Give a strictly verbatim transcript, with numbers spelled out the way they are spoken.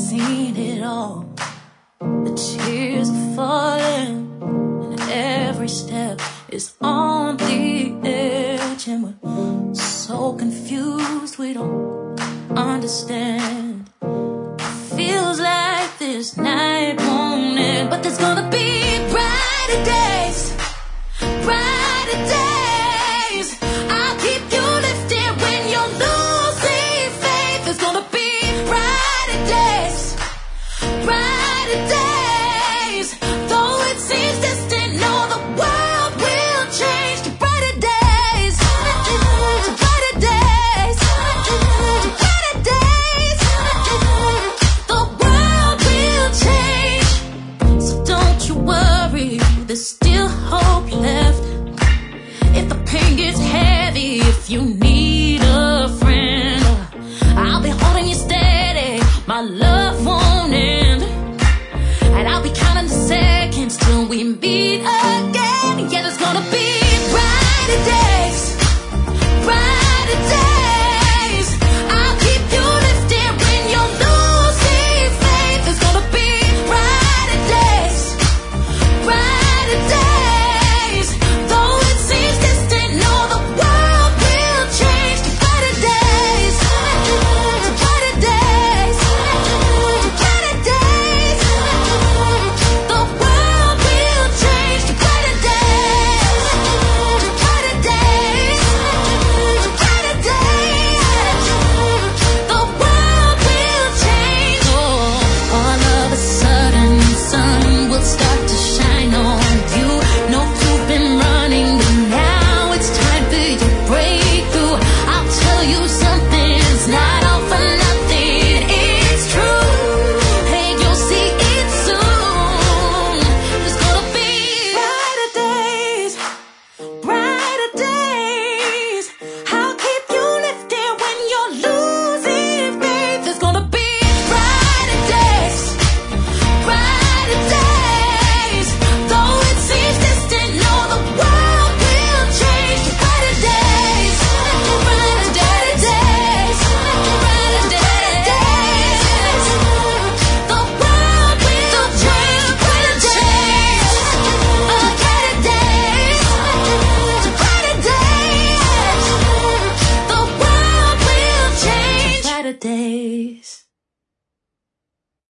seen it all. The tears are falling, and every step is on the edge, and we're so confused we don't understand. Feels like this night won't end, but there's gonna be brighter days, brighter days. I'll keep you lifted when you're losing faith. There's gonna be brighter days, brighter days. Though it seems distant, know the world will change to brighter days, to brighter days, to brighter days. The world will change, so don't you worry, there's still hope left. If the pain gets heavy, if you need